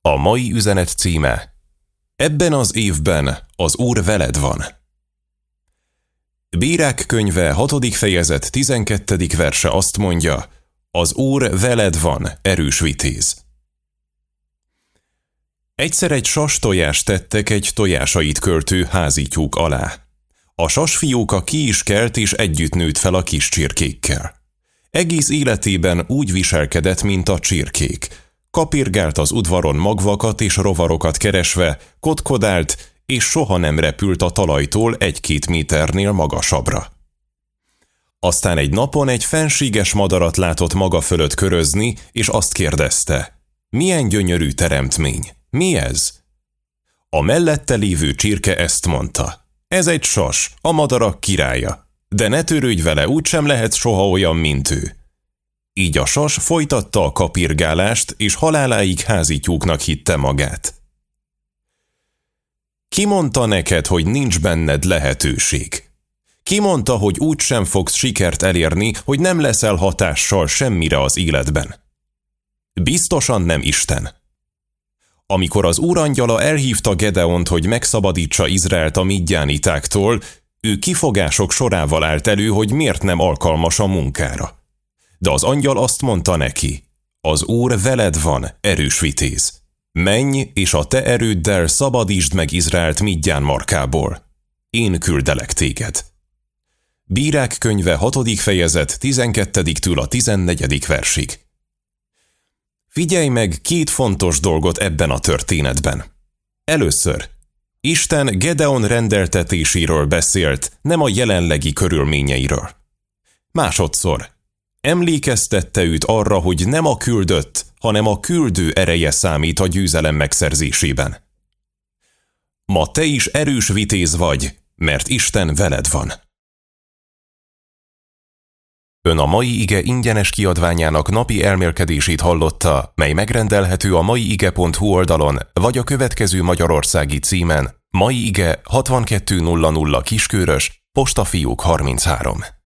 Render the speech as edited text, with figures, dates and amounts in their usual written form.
A mai üzenet címe: Ebben az évben az Úr veled van. Bírák könyve 6. fejezet 12. verse azt mondja: az Úr veled van, erős vitéz. Egyszer egy sastojást tettek egy tojásait költő házi tyúk alá. A sasfióka ki is kelt és együtt nőtt fel a kis csirkékkel. Egész életében úgy viselkedett, mint a csirkék. Kapirgált az udvaron magvakat és rovarokat keresve, kotkodált, és soha nem repült a talajtól 1-2 méternél magasabbra. Aztán egy napon egy fenséges madarat látott maga fölött körözni, és azt kérdezte: milyen gyönyörű teremtmény, mi ez? A mellette lévő csirke ezt mondta: ez egy sas, a madarak királya, de ne törődj vele, úgysem lehet soha olyan, mint ő. Így a sas folytatta a kapirgálást, és haláláig házi tyúknak hitte magát. Ki mondta neked, hogy nincs benned lehetőség? Ki mondta, hogy úgysem fogsz sikert elérni, hogy nem leszel hatással semmire az életben? Biztosan nem Isten. Amikor az úrangyala elhívta Gedeont, hogy megszabadítsa Izraelt a midjánitáktól, ő kifogások sorával állt elő, hogy miért nem alkalmas a munkára. De az angyal azt mondta neki: az Úr veled van, erős vitéz. Menj, és a te erőddel szabadítsd meg Izraelt Midján markából. Én küldelek téged. Bírák könyve 6. fejezet 12-től a 14. versig. Figyelj meg 2 fontos dolgot ebben a történetben. Először, Isten Gedeon rendeltetéséről beszélt, nem a jelenlegi körülményeiről. Másodszor, emlékeztette őt arra, hogy nem a küldött, hanem a küldő ereje számít a győzelem megszerzésében. Ma te is erős vitéz vagy, mert Isten veled van. Ön a Mai Ige ingyenes kiadványának napi elmélkedését hallotta, mely megrendelhető a maiige.hu oldalon, vagy a következő magyarországi címen: Mai Ige 6200 Kiskörös, Postafiók 33.